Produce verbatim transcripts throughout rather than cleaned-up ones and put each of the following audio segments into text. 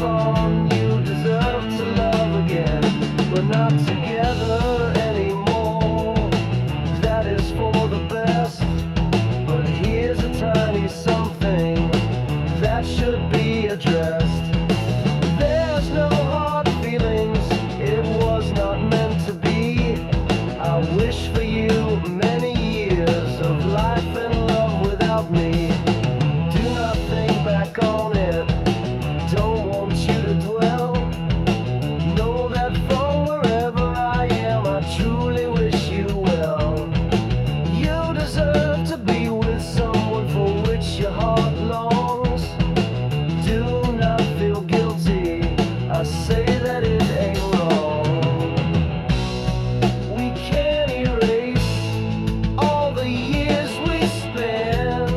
on. You deserve to love again. We're not together anymore. That is for the best. But here's a tiny something that should be addressed. There's no hard feelings. It was not meant to be. I wish for you many years of life and love without me. Do not think back on it. Don't want you to dwell. Know that from wherever I am, I truly wish you well. You deserve to be with someone for which your heart longs. Do not feel guilty. I say that it ain't wrong. We can't erase all the years we spent.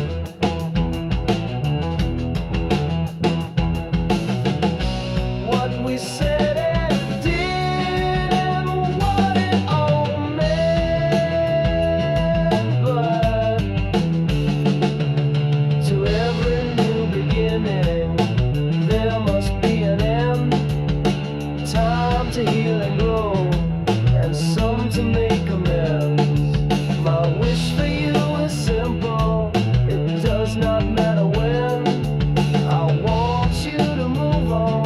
What we said and did and what it all meant. But to every new beginning, there must be an end. Time to heal and grow, and some to make amends. My wish for you is simple. It does not matter when. I want you to move on.